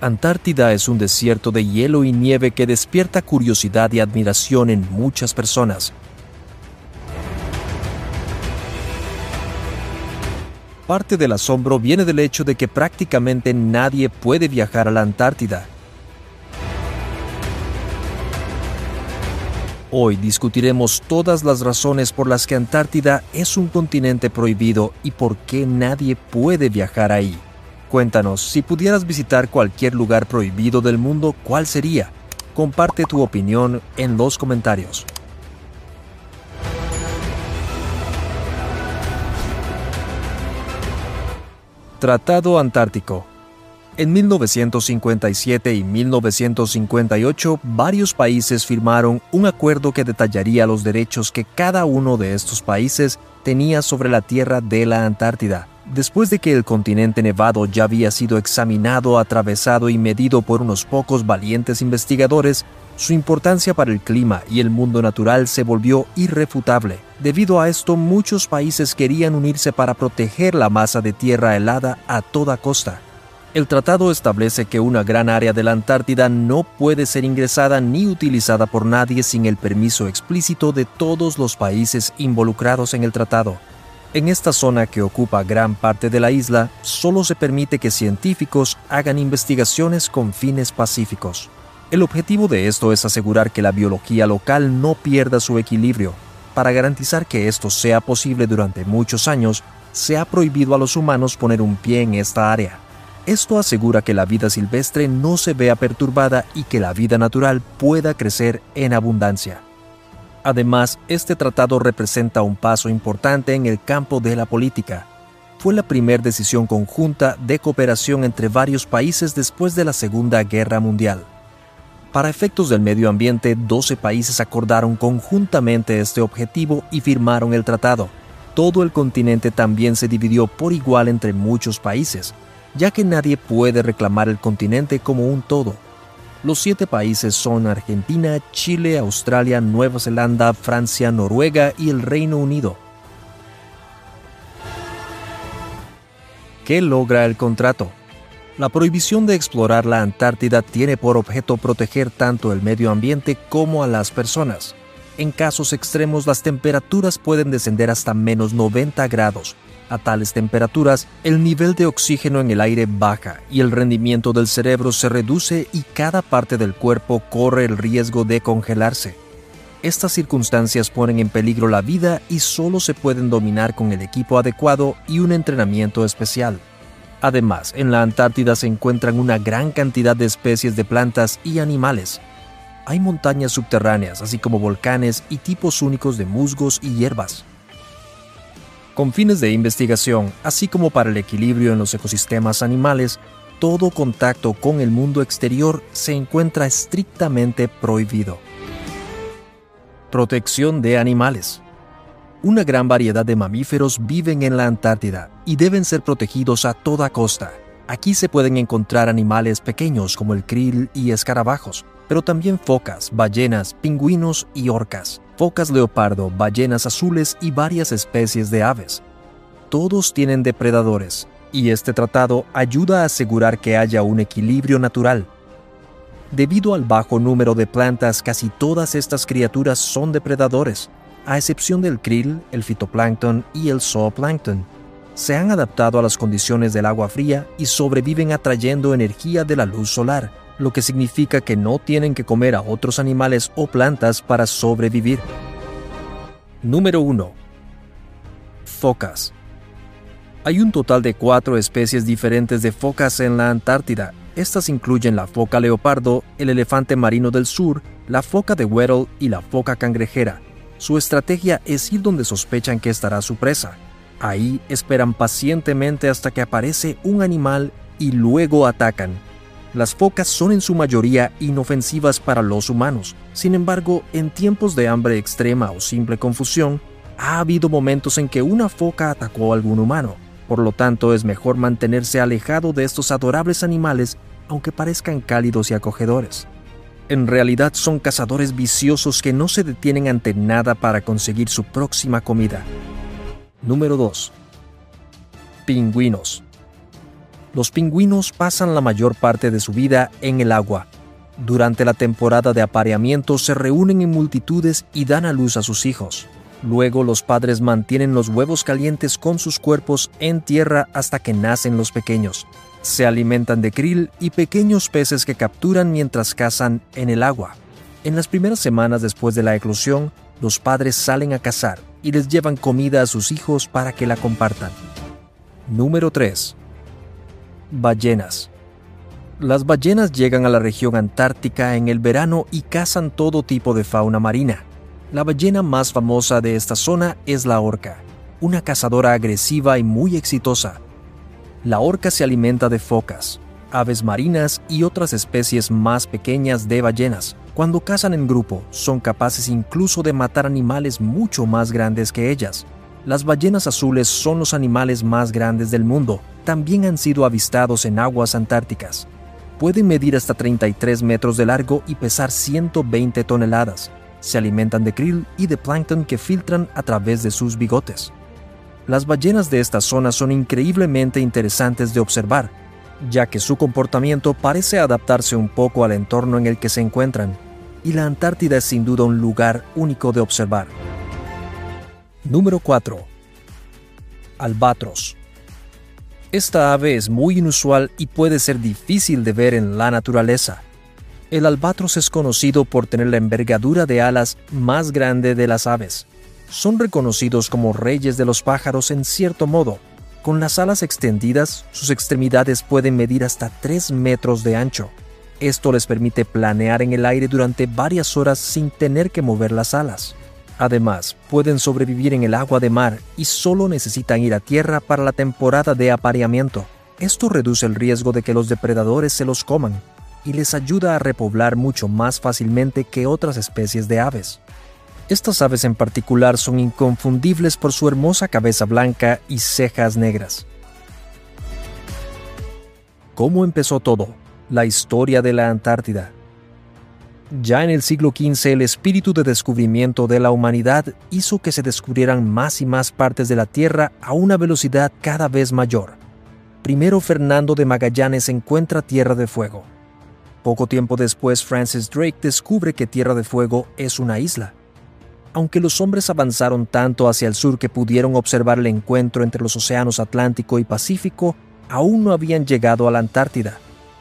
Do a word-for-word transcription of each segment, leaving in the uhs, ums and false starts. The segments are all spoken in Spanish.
Antártida es un desierto de hielo y nieve que despierta curiosidad y admiración en muchas personas. Parte del asombro viene del hecho de que prácticamente nadie puede viajar a la Antártida. Hoy discutiremos todas las razones por las que Antártida es un continente prohibido y por qué nadie puede viajar ahí. Cuéntanos, si pudieras visitar cualquier lugar prohibido del mundo, ¿cuál sería? Comparte tu opinión en los comentarios. Tratado Antártico. En mil novecientos cincuenta y siete y mil novecientos cincuenta y ocho, varios países firmaron un acuerdo que detallaría los derechos que cada uno de estos países tenía sobre la tierra de la Antártida. Después de que el continente nevado ya había sido examinado, atravesado y medido por unos pocos valientes investigadores, su importancia para el clima y el mundo natural se volvió irrefutable. Debido a esto, muchos países querían unirse para proteger la masa de tierra helada a toda costa. El tratado establece que una gran área de la Antártida no puede ser ingresada ni utilizada por nadie sin el permiso explícito de todos los países involucrados en el tratado. En esta zona, que ocupa gran parte de la isla, solo se permite que científicos hagan investigaciones con fines pacíficos. El objetivo de esto es asegurar que la biología local no pierda su equilibrio. Para garantizar que esto sea posible durante muchos años, se ha prohibido a los humanos poner un pie en esta área. Esto asegura que la vida silvestre no se vea perturbada y que la vida natural pueda crecer en abundancia. Además, este tratado representa un paso importante en el campo de la política. Fue la primera decisión conjunta de cooperación entre varios países después de la Segunda Guerra Mundial. Para efectos del medio ambiente, doce países acordaron conjuntamente este objetivo y firmaron el tratado. Todo el continente también se dividió por igual entre muchos países, ya que nadie puede reclamar el continente como un todo. Los siete países son Argentina, Chile, Australia, Nueva Zelanda, Francia, Noruega y el Reino Unido. ¿Qué logra el contrato? La prohibición de explorar la Antártida tiene por objeto proteger tanto el medio ambiente como a las personas. En casos extremos, las temperaturas pueden descender hasta menos noventa grados. A tales temperaturas, el nivel de oxígeno en el aire baja y el rendimiento del cerebro se reduce y cada parte del cuerpo corre el riesgo de congelarse. Estas circunstancias ponen en peligro la vida y solo se pueden dominar con el equipo adecuado y un entrenamiento especial. Además, en la Antártida se encuentran una gran cantidad de especies de plantas y animales. Hay montañas subterráneas, así como volcanes y tipos únicos de musgos y hierbas. Con fines de investigación, así como para el equilibrio en los ecosistemas animales, todo contacto con el mundo exterior se encuentra estrictamente prohibido. Protección de animales. Una gran variedad de mamíferos viven en la Antártida y deben ser protegidos a toda costa. Aquí se pueden encontrar animales pequeños como el krill y escarabajos, pero también focas, ballenas, pingüinos y orcas, focas leopardo, ballenas azules y varias especies de aves. Todos tienen depredadores, y este tratado ayuda a asegurar que haya un equilibrio natural. Debido al bajo número de plantas, casi todas estas criaturas son depredadores, a excepción del krill, el fitoplancton y el zooplancton. Se han adaptado a las condiciones del agua fría y sobreviven atrayendo energía de la luz solar, lo que significa que no tienen que comer a otros animales o plantas para sobrevivir. Número uno. Focas. Hay un total de cuatro especies diferentes de focas en la Antártida. Estas incluyen la foca leopardo, el elefante marino del sur, la foca de Weddell y la foca cangrejera. Su estrategia es ir donde sospechan que estará su presa. Ahí esperan pacientemente hasta que aparece un animal y luego atacan. Las focas son en su mayoría inofensivas para los humanos. Sin embargo, en tiempos de hambre extrema o simple confusión, ha habido momentos en que una foca atacó a algún humano. Por lo tanto, es mejor mantenerse alejado de estos adorables animales, aunque parezcan cálidos y acogedores. En realidad son cazadores viciosos que no se detienen ante nada para conseguir su próxima comida. Número dos. Pingüinos. Los pingüinos pasan la mayor parte de su vida en el agua. Durante la temporada de apareamiento se reúnen en multitudes y dan a luz a sus hijos. Luego los padres mantienen los huevos calientes con sus cuerpos en tierra hasta que nacen los pequeños. Se alimentan de krill y pequeños peces que capturan mientras cazan en el agua. En las primeras semanas después de la eclosión, los padres salen a cazar y les llevan comida a sus hijos para que la compartan. Número tres. Ballenas. Las ballenas llegan a la región antártica en el verano y cazan todo tipo de fauna marina. La ballena más famosa de esta zona es la orca, una cazadora agresiva y muy exitosa. La orca se alimenta de focas, aves marinas y otras especies más pequeñas de ballenas. Cuando cazan en grupo, son capaces incluso de matar animales mucho más grandes que ellas. Las ballenas azules son los animales más grandes del mundo. También han sido avistados en aguas antárticas. Pueden medir hasta treinta y tres metros de largo y pesar ciento veinte toneladas. Se alimentan de krill y de plancton que filtran a través de sus bigotes. Las ballenas de esta zona son increíblemente interesantes de observar, ya que su comportamiento parece adaptarse un poco al entorno en el que se encuentran, y la Antártida es sin duda un lugar único de observar. Número cuatro. Albatros. Esta ave es muy inusual y puede ser difícil de ver en la naturaleza. El albatros es conocido por tener la envergadura de alas más grande de las aves. Son reconocidos como reyes de los pájaros en cierto modo. Con las alas extendidas, sus extremidades pueden medir hasta tres metros de ancho. Esto les permite planear en el aire durante varias horas sin tener que mover las alas. Además, pueden sobrevivir en el agua de mar y solo necesitan ir a tierra para la temporada de apareamiento. Esto reduce el riesgo de que los depredadores se los coman y les ayuda a repoblar mucho más fácilmente que otras especies de aves. Estas aves en particular son inconfundibles por su hermosa cabeza blanca y cejas negras. ¿Cómo empezó todo? La historia de la Antártida. Ya en el siglo quince, el espíritu de descubrimiento de la humanidad hizo que se descubrieran más y más partes de la Tierra a una velocidad cada vez mayor. Primero, Fernando de Magallanes encuentra Tierra de Fuego. Poco tiempo después, Francis Drake descubre que Tierra de Fuego es una isla. Aunque los hombres avanzaron tanto hacia el sur que pudieron observar el encuentro entre los océanos Atlántico y Pacífico, aún no habían llegado a la Antártida.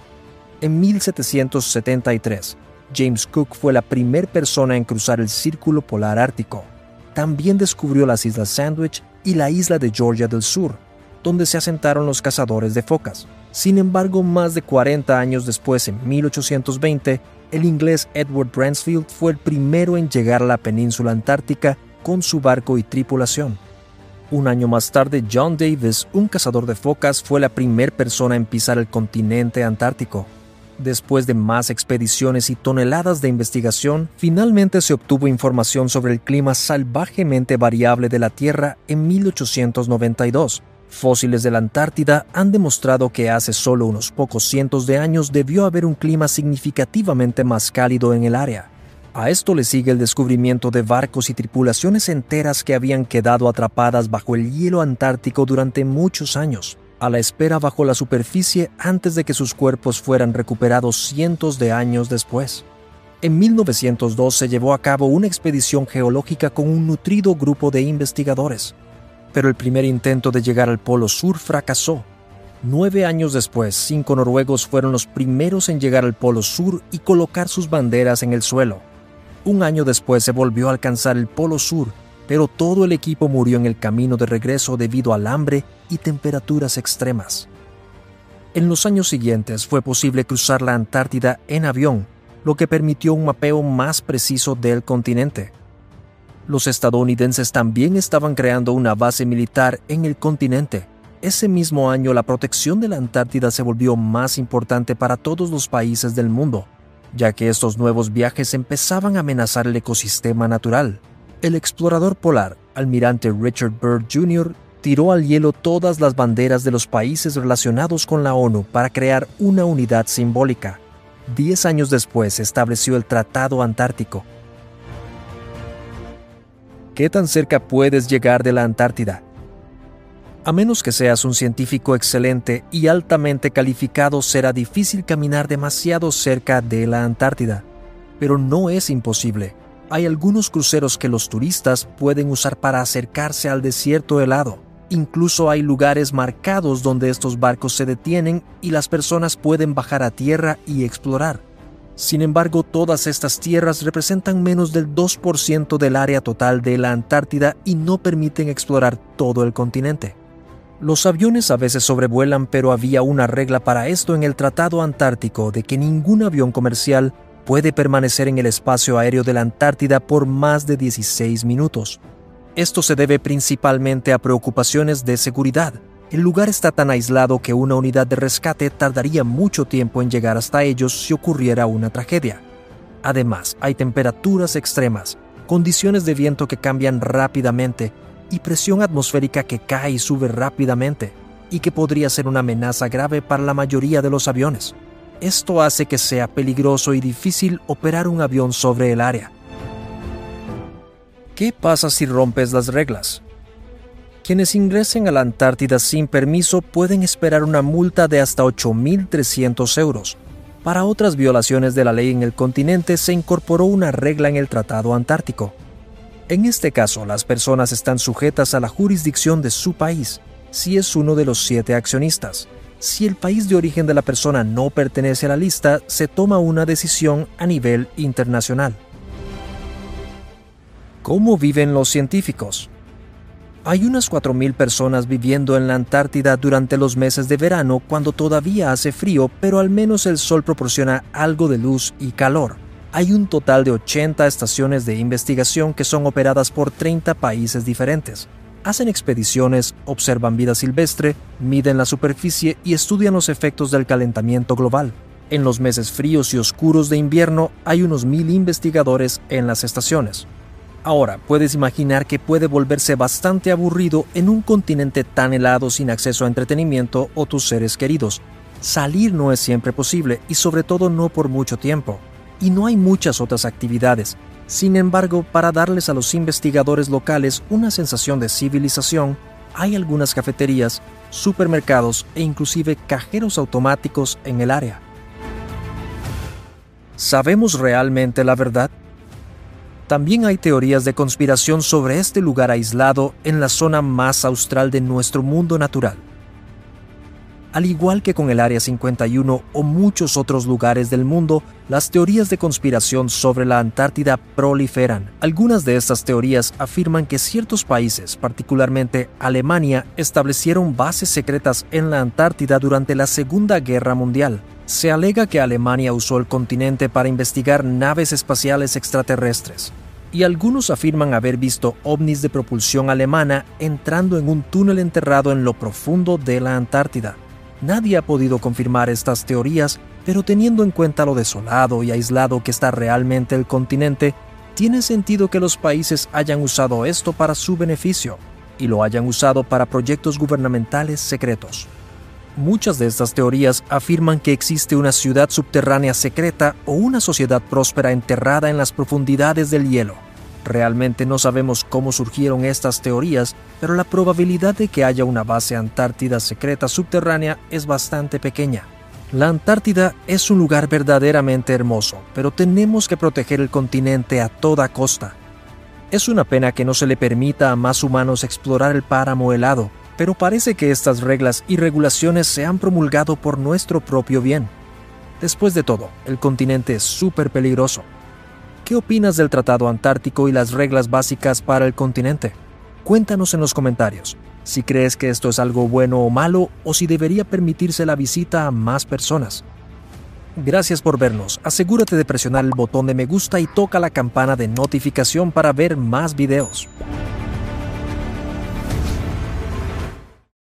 En mil setecientos setenta y tres, James Cook fue la primera persona en cruzar el Círculo Polar Ártico. También descubrió las Islas Sandwich y la isla de Georgia del Sur, donde se asentaron los cazadores de focas. Sin embargo, más de cuarenta años después, en mil ochocientos veinte, el inglés Edward Bransfield fue el primero en llegar a la península antártica con su barco y tripulación. Un año más tarde, John Davis, un cazador de focas, fue la primera persona en pisar el continente antártico. Después de más expediciones y toneladas de investigación, finalmente se obtuvo información sobre el clima salvajemente variable de la Tierra en mil ochocientos noventa y dos. Fósiles de la Antártida han demostrado que hace solo unos pocos cientos de años debió haber un clima significativamente más cálido en el área. A esto le sigue el descubrimiento de barcos y tripulaciones enteras que habían quedado atrapadas bajo el hielo antártico durante muchos años, a la espera bajo la superficie antes de que sus cuerpos fueran recuperados cientos de años después. En mil novecientos dos se llevó a cabo una expedición geológica con un nutrido grupo de investigadores. Pero el primer intento de llegar al Polo Sur fracasó. Nueve años después, cinco noruegos fueron los primeros en llegar al Polo Sur y colocar sus banderas en el suelo. Un año después se volvió a alcanzar el Polo Sur, pero todo el equipo murió en el camino de regreso debido al hambre y temperaturas extremas. En los años siguientes fue posible cruzar la Antártida en avión, lo que permitió un mapeo más preciso del continente. Los estadounidenses también estaban creando una base militar en el continente. Ese mismo año, la protección de la Antártida se volvió más importante para todos los países del mundo, ya que estos nuevos viajes empezaban a amenazar el ecosistema natural. El explorador polar, almirante Richard Byrd junior, tiró al hielo todas las banderas de los países relacionados con la ONU para crear una unidad simbólica. Diez años después se estableció el Tratado Antártico. ¿Qué tan cerca puedes llegar de la Antártida? A menos que seas un científico excelente y altamente calificado, será difícil caminar demasiado cerca de la Antártida. Pero no es imposible. Hay algunos cruceros que los turistas pueden usar para acercarse al desierto helado. Incluso hay lugares marcados donde estos barcos se detienen y las personas pueden bajar a tierra y explorar. Sin embargo, todas estas tierras representan menos del dos por ciento del área total de la Antártida y no permiten explorar todo el continente. Los aviones a veces sobrevuelan, pero había una regla para esto en el Tratado Antártico de que ningún avión comercial puede permanecer en el espacio aéreo de la Antártida por más de dieciséis minutos. Esto se debe principalmente a preocupaciones de seguridad. El lugar está tan aislado que una unidad de rescate tardaría mucho tiempo en llegar hasta ellos si ocurriera una tragedia. Además, hay temperaturas extremas, condiciones de viento que cambian rápidamente y presión atmosférica que cae y sube rápidamente, y que podría ser una amenaza grave para la mayoría de los aviones. Esto hace que sea peligroso y difícil operar un avión sobre el área. ¿Qué pasa si rompes las reglas? Quienes ingresen a la Antártida sin permiso pueden esperar una multa de hasta ocho mil trescientos euros. Para otras violaciones de la ley en el continente se incorporó una regla en el Tratado Antártico. En este caso, las personas están sujetas a la jurisdicción de su país, si es uno de los siete accionistas. Si el país de origen de la persona no pertenece a la lista, se toma una decisión a nivel internacional. ¿Cómo viven los científicos? Hay unas cuatro mil personas viviendo en la Antártida durante los meses de verano, cuando todavía hace frío, pero al menos el sol proporciona algo de luz y calor. Hay un total de ochenta estaciones de investigación que son operadas por treinta países diferentes. Hacen expediciones, observan vida silvestre, miden la superficie y estudian los efectos del calentamiento global. En los meses fríos y oscuros de invierno hay unos mil investigadores en las estaciones. Ahora, puedes imaginar que puede volverse bastante aburrido en un continente tan helado sin acceso a entretenimiento o tus seres queridos. Salir no es siempre posible y sobre todo no por mucho tiempo. Y no hay muchas otras actividades. Sin embargo, para darles a los investigadores locales una sensación de civilización, hay algunas cafeterías, supermercados e inclusive cajeros automáticos en el área. ¿Sabemos realmente la verdad? También hay teorías de conspiración sobre este lugar aislado en la zona más austral de nuestro mundo natural. Al igual que con el Área cincuenta y uno o muchos otros lugares del mundo, las teorías de conspiración sobre la Antártida proliferan. Algunas de estas teorías afirman que ciertos países, particularmente Alemania, establecieron bases secretas en la Antártida durante la Segunda Guerra Mundial. Se alega que Alemania usó el continente para investigar naves espaciales extraterrestres. Y algunos afirman haber visto ovnis de propulsión alemana entrando en un túnel enterrado en lo profundo de la Antártida. Nadie ha podido confirmar estas teorías, pero teniendo en cuenta lo desolado y aislado que está realmente el continente, tiene sentido que los países hayan usado esto para su beneficio, y lo hayan usado para proyectos gubernamentales secretos. Muchas de estas teorías afirman que existe una ciudad subterránea secreta o una sociedad próspera enterrada en las profundidades del hielo. Realmente no sabemos cómo surgieron estas teorías, pero la probabilidad de que haya una base antártida secreta subterránea es bastante pequeña. La Antártida es un lugar verdaderamente hermoso, pero tenemos que proteger el continente a toda costa. Es una pena que no se le permita a más humanos explorar el páramo helado, pero parece que estas reglas y regulaciones se han promulgado por nuestro propio bien. Después de todo, el continente es súper peligroso. ¿Qué opinas del Tratado Antártico y las reglas básicas para el continente? Cuéntanos en los comentarios si crees que esto es algo bueno o malo, o si debería permitirse la visita a más personas. Gracias por vernos. Asegúrate de presionar el botón de me gusta y toca la campana de notificación para ver más videos.